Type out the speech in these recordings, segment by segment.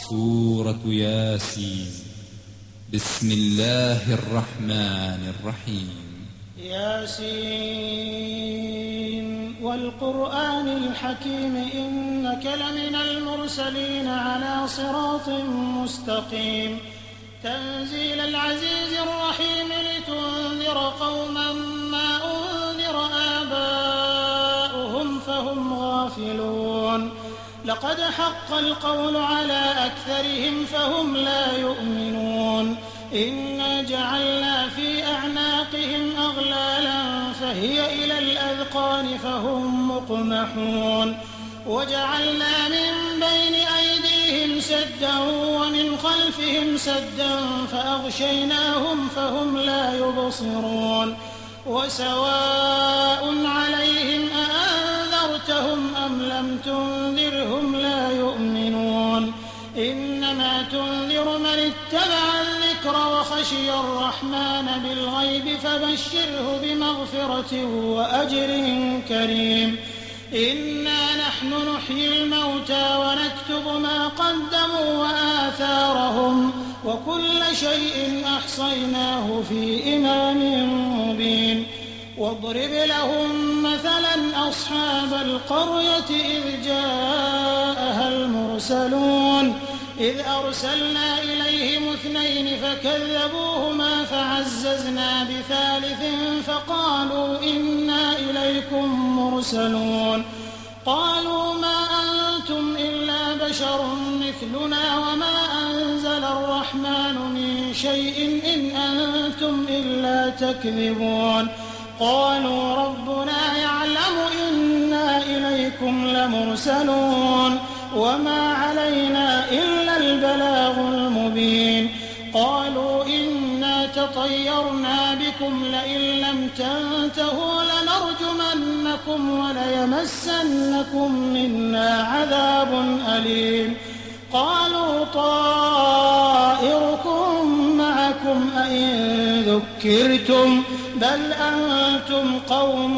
سورة ياسين. بسم الله الرحمن الرحيم. ياسين والقرآن الحكيم إنك لمن المرسلين على صراط مستقيم. تنزيل العزيز الرحيم لتنذر قوما ما أنذر آباؤهم فهم غافلون. لقد حق القول على أكثرهم فهم لا يؤمنون. إنا جعلنا في أعناقهم أغلالا فهي إلى الأذقان فهم مقمحون. وجعلنا من بين أيديهم سدا ومن خلفهم سدا فأغشيناهم فهم لا يبصرون. وسواء عليهم أأنذرتهم أم لم تنذرهم لا يؤمنون. إنما تنذر من اتبع الذكر وخشي الرحمن بالغيب فبشره بمغفرة وأجر كريم. إنا نحن نحيي الموتى ونكتب ما قدموا وآثارهم وكل شيء أحصيناه في إمام مبين. واضرب لهم مثلا أصحاب القرية إذ جاءها المرسلون إذ أرسلنا إليهم 2 فكذبوهما فعززنا ب3 فقالوا إنا إليكم مرسلون. قالوا ما أنتم إلا بشر مثلنا وما أنزل الرحمن من شيء إن أنتم إلا تكذبون. قالوا ربنا يعلم إنا إليكم لمرسلون وما علينا إلا البلاغ المبين. قالوا إنا تطيرنا بكم لئن لم تنتهوا لنرجمنكم وليمسنكم منا عذاب أليم. قالوا طائركم معكم أئن ذكرتم بل أنتم قوم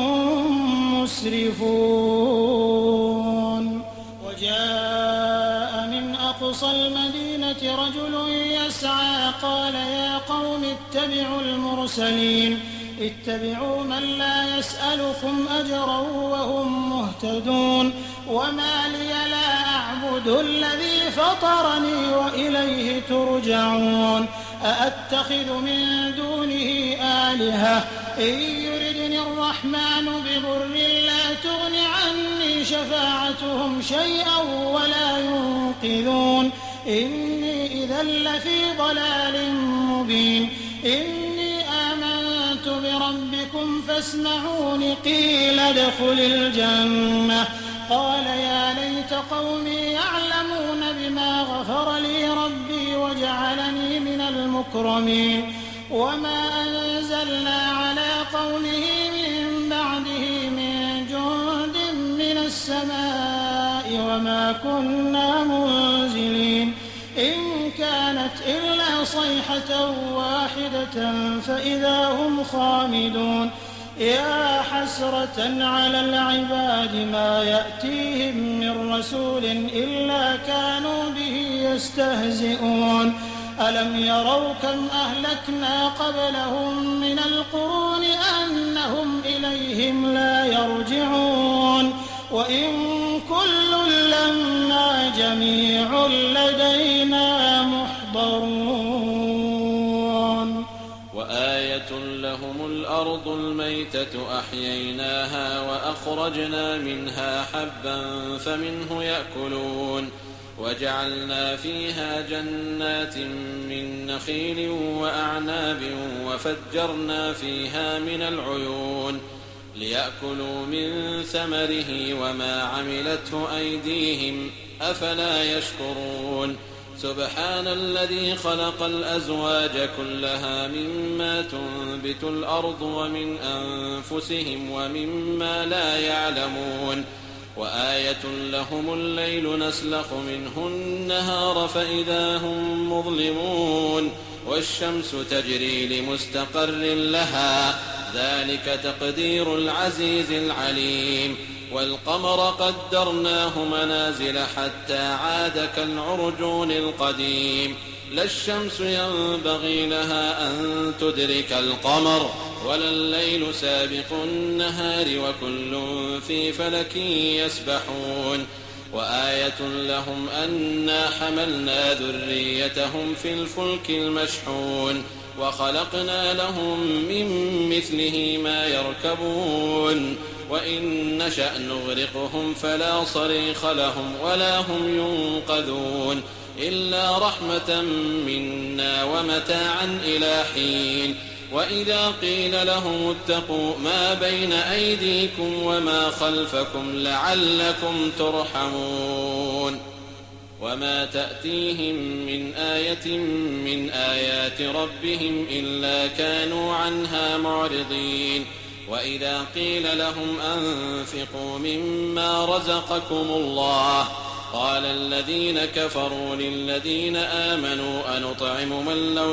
مسرفون. وجاء من أقصى المدينة رجل يسعى قال يا قوم اتبعوا المرسلين اتبعوا من لا يسألكم أجرا وهم مهتدون. وما لي لا أعبد الذي فطرني وإليه ترجعون. أأتخذ من دونه آلهة إن يردني الرحمن بضر لا تغن عني شفاعتهم شيئا ولا ينقذون. إني إذا لفي ضلال مبين. إني آمنت بربكم فاسمعون. قيل ادخل الجنة. قال يا ليت قومي يعلمون بما غفر لي ربي وجعلني من المكرمين. وما أنزلنا على قومه من بعده من جند من السماء وما كنا منزلين. إن كانت إلا صيحة واحدة فإذا هم خامدون. يا حسرة على العباد ما يأتيهم من رسول إلا كانوا به يستهزئون. ألم يروا كم أهلكنا قبلهم من القرون أنهم إليهم لا يرجعون. وإن كل لما جميع لدينا محضرون. وآية لهم الأرض الميتة أحييناها وأخرجنا منها حبا فمنه يأكلون. وجعلنا فيها جنات من نخيل وأعناب وفجرنا فيها من العيون ليأكلوا من ثمره وما عملته أيديهم أفلا يشكرون. سبحان الذي خلق الأزواج كلها مما تنبت الأرض ومن أنفسهم ومما لا يعلمون. وآية لهم الليل نسلخ منه النهار فإذا هم مظلمون. والشمس تجري لمستقر لها ذلك تقدير العزيز العليم. والقمر قدرناه منازل حتى عاد كالعرجون القديم لا الشمس ينبغي لها أن تدرك القمر ولا الليل سابق النهار وكل في فلك يسبحون وآية لهم أنا حملنا ذريتهم في الفلك المشحون وخلقنا لهم من مثله ما يركبون وإن نشأ نغرقهم فلا صريخ لهم ولا هم ينقذون إلا رحمة منا ومتاعا إلى حين وإذا قيل لهم اتقوا ما بين أيديكم وما خلفكم لعلكم ترحمون وما تأتيهم من آية من آيات ربهم إلا كانوا عنها معرضين وإذا قيل لهم أنفقوا مما رزقكم الله قال الذين كفروا للذين آمنوا أنطعم من لو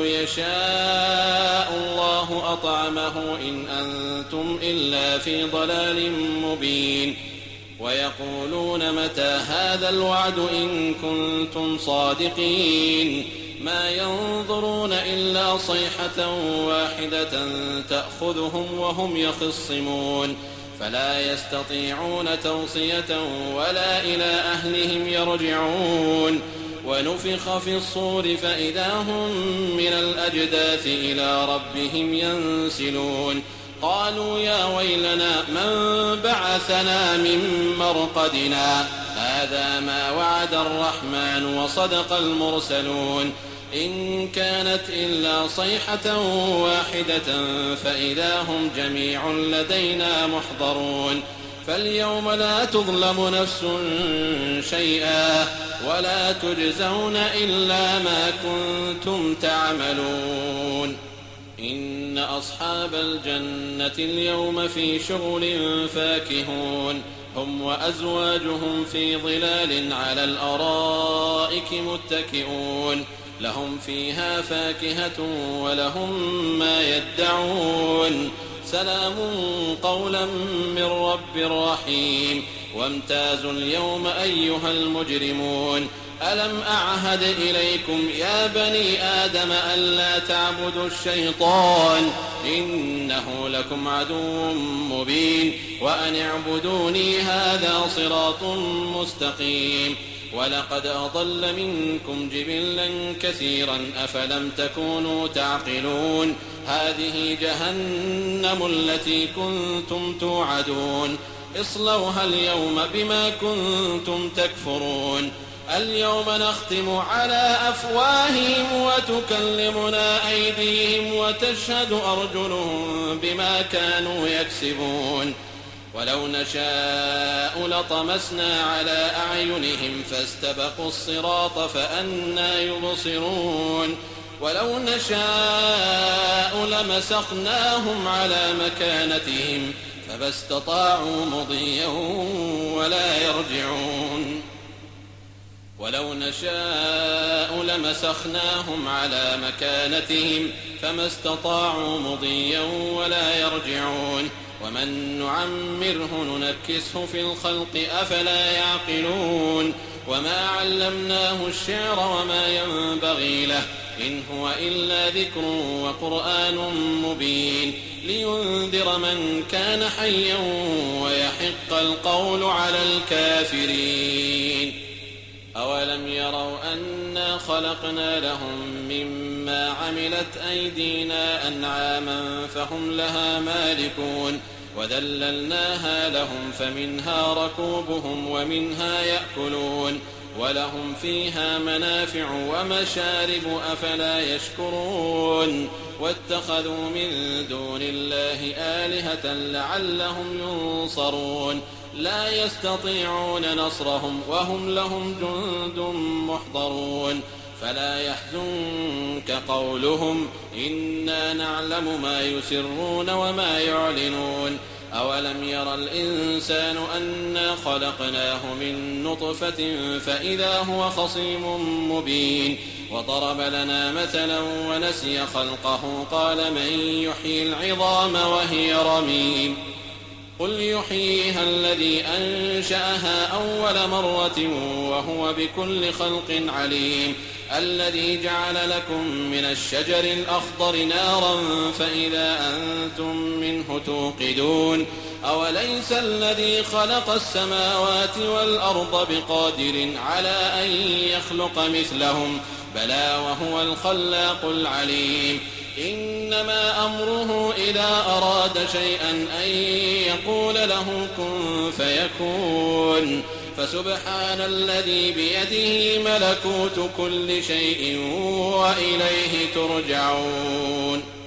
يشاء الله أطعمه إن أنتم إلا في ضلال مبين ويقولون متى هذا الوعد إن كنتم صادقين ما ينظرون إلا صيحة واحدة تأخذهم وهم يخصمون فلا يستطيعون توصية ولا إلى أهلهم يرجعون ونفخ في الصور فإذا هم من الأجداث إلى ربهم ينسلون قالوا يا ويلنا من بعثنا من مرقدنا هذا ما وعد الرحمن وصدق المرسلون إن كانت إلا صيحة واحدة فإذا هم جميع لدينا محضرون فاليوم لا تظلم نفس شيئا ولا تجزون إلا ما كنتم تعملون إن أصحاب الجنة اليوم في شغل فاكهون هم وأزواجهم في ظلال على الأرائك متكئون لهم فيها فاكهة ولهم ما يدعون سلام قولا من رب رحيم وامتازوا اليوم أيها المجرمون ألم أعهد إليكم يا بني آدم ألا تعبدوا الشيطان إنه لكم عدو مبين وأن اعبدوني هذا صراط مستقيم ولقد أضل منكم جبلا كثيرا أفلم تكونوا تعقلون هذه جهنم التي كنتم توعدون اصلوها اليوم بما كنتم تكفرون اليوم نختم على أفواههم وتكلمنا أيديهم وتشهد أرجلهم بما كانوا يكسبون ولو نشاء لطمسنا على أعينهم فاستبقوا الصراط فأنى يبصرون ولو نشاء لمسخناهم على مكانتهم فما استطاعوا مضيا ولا يرجعون ولو نشاء لمسخناهم على مكانتهم فما استطاعوا مضيا ولا يرجعون ومن نعمره ننكسه في الخلق أفلا يعقلون وما علمناه الشعر وما ينبغي له إن هو إلا ذكر وقرآن مبين لينذر من كان حيا ويحق القول على الكافرين أولم يروا أنا خلقنا لهم مما عملت أيدينا أنعاما فهم لها مالكون وذللناها لهم فمنها ركوبهم ومنها يأكلون ولهم فيها منافع ومشارب أفلا يشكرون واتخذوا من دون الله آلهة لعلهم ينصرون لا يستطيعون نصرهم وهم لهم جند محضرون فلا يحزنك قولهم إنا نعلم ما يسرون وما يعلنون أولم ير الإنسان أنا خلقناه من نطفة فإذا هو خصيم مبين وضرب لنا مثلا ونسي خلقه قال من يحيي العظام وهي رميم قل يحييها الذي أنشأها أول مرة وهو بكل خلق عليم الذي جعل لكم من الشجر الأخضر نارا فإذا أنتم منه توقدون أوليس الذي خلق السماوات والأرض بقادر على أن يخلق مثلهم بلى وهو الخلاق العليم إنما أمره إذا أراد شيئا أن يقول له كن فيكون فسبحان الذي بيده ملكوت كل شيء وإليه ترجعون